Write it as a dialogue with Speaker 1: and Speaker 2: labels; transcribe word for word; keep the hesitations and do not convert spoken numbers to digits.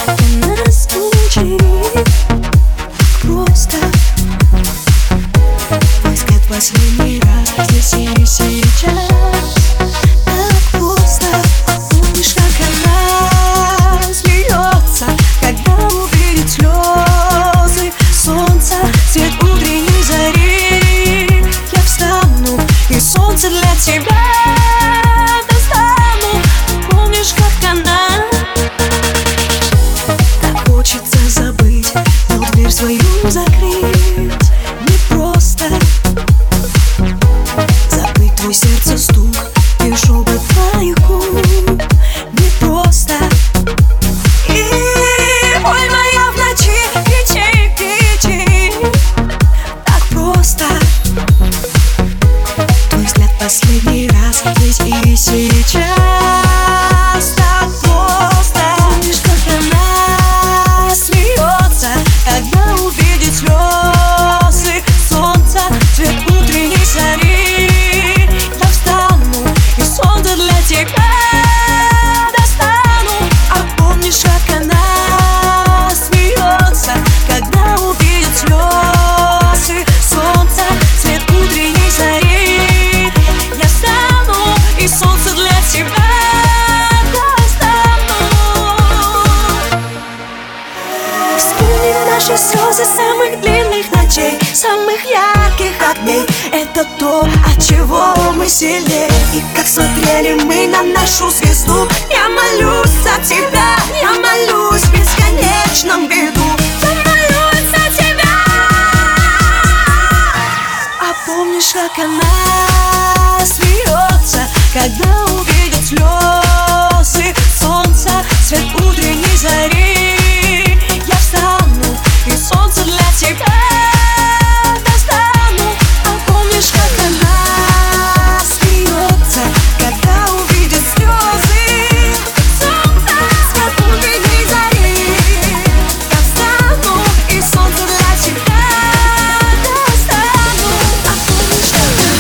Speaker 1: И нас мучает просто твой взгляд последний раз здесь и сейчас. Так просто. Помнишь, как она смеется, когда увидит слезы солнца, свет утренней зари? Я встану и солнце для тебя достану. Помнишь, как она? Так хочется забыть, но дверь свою закрыть непросто. Забыть твой сердце стук и шепот твоих губ непросто. И боль моя в ночи кричи, кричи. Так просто. Твой взгляд последний раз здесь и сейчас. Так просто. Помнишь, как она смеется, когда увидит слезы солнца, цвет утренней зари? Я встану и солнце для тебя достану. А помнишь, как она смеется, когда увидит слезы солнца, цвет утренней зари? Я встану и солнце для тебя достану. Вспомни наши слезы самых длинных ночей, самых ярких огней. Это то, от чего мы сильнее. И как смотрели мы на нашу звезду. Я молюсь за тебя, я молюсь в бесконечном беду. Я молюсь за тебя. А помнишь, как она смеется, когда увидит слезы солнца, цвет утренней зари?